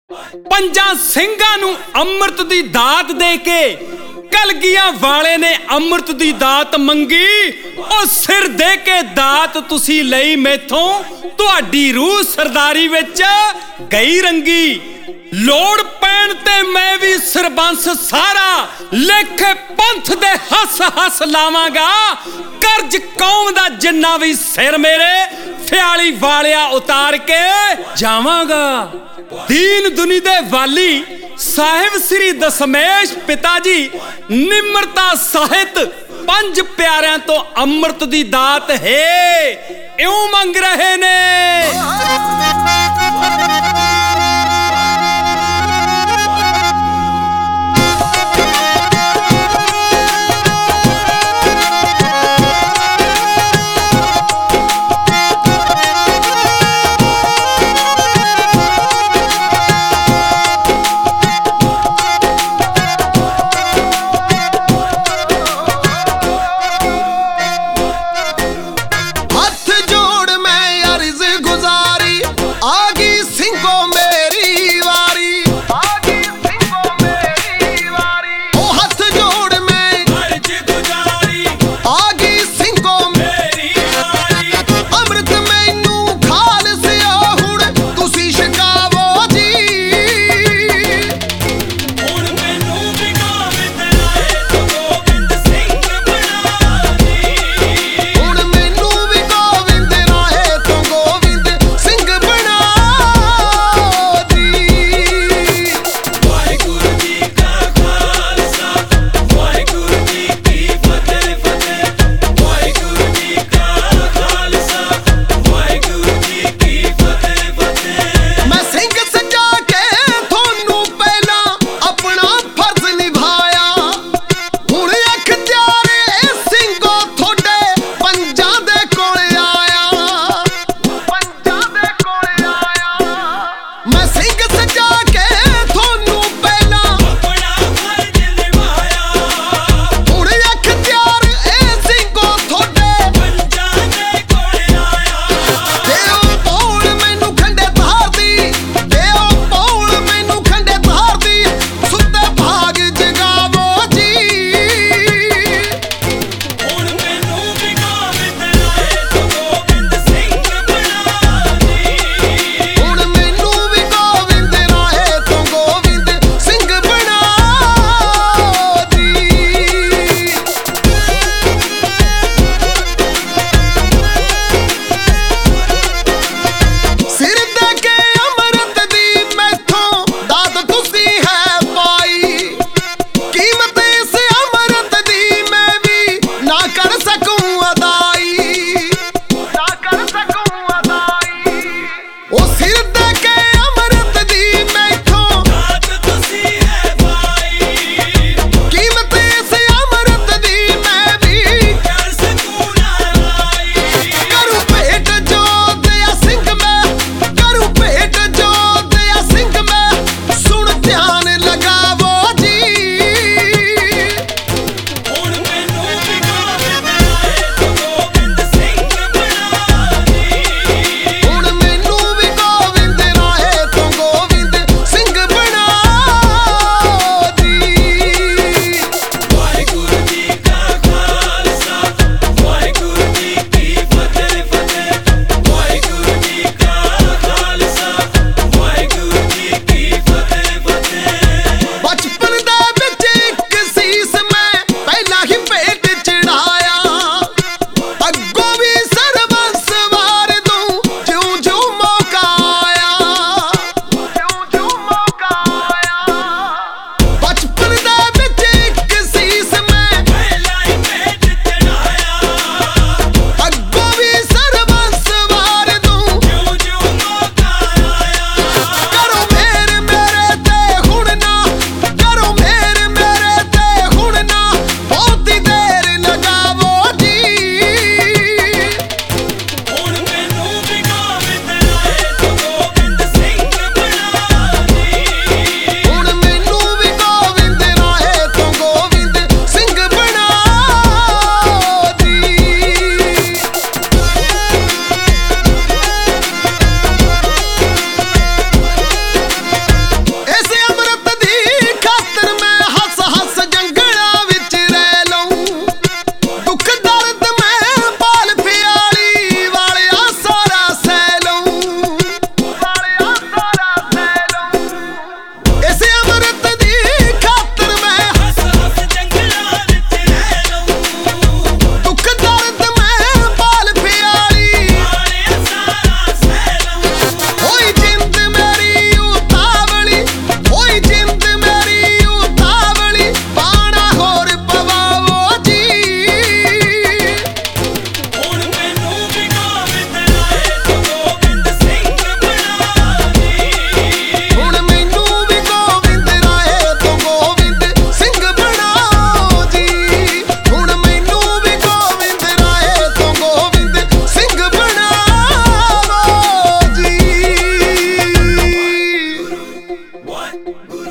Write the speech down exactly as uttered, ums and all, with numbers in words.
ਪੰਜਾਂ ਸਿੰਘਾਂ ਨੂੰ ਅੰਮ੍ਰਿਤ ਦੀ ਦਾਤ ਦੇ ਕੇ ਕਲਗੀਆਂ ਵਾਲੇ ਨੇ ਅੰਮ੍ਰਿਤ ਦੀ ਦਾਤ ਮੰਗੀ। ਉਹ ਸਿਰ ਦੇ ਕੇ ਦਾਤ ਤੁਸੀਂ ਲਈ ਮੈਥੋਂ, ਤੁਹਾਡੀ ਰੂਹ ਸਰਦਾਰੀ ਵਿੱਚ ਗਈ ਰੰਗੀ। ਲੋੜ ਪੈਣ ਤੇ ਮੈਂ ਵੀ ਸਰਬੰਸ ਸਾਰਾ ਲਿਖ ਪੰਥ ਦੇ ਹੱਸ ਹੱਸ ਲਾਵਾਂਗਾ। ਕਰਜ਼ ਕੌਮ ਦਾ ਜਿੰਨਾ ਵੀ ਸਿਰ ਮੇਰੇ ਫਿਆਲੀ ਵਾਲਿਆ ਉਤਾਰ ਕੇ ਜਾਵਾਂਗਾ। ਦੀਨ ਦੁਨੀ ਦੇ ਵਾਲੀ ਸਾਹਿਬ ਸ੍ਰੀ ਦਸਮੇਸ਼ ਪਿਤਾ ਜੀ ਨਿਮਰਤਾ ਸਾਹਿਤ ਪੰਜ ਪਿਆਰਿਆਂ ਤੋਂ ਅੰਮ੍ਰਿਤ ਦੀ ਦਾਤ ਹੈ ਇਉਂ ਮੰਗ ਰਹੇ ਨੇ। ਗੁਰੂ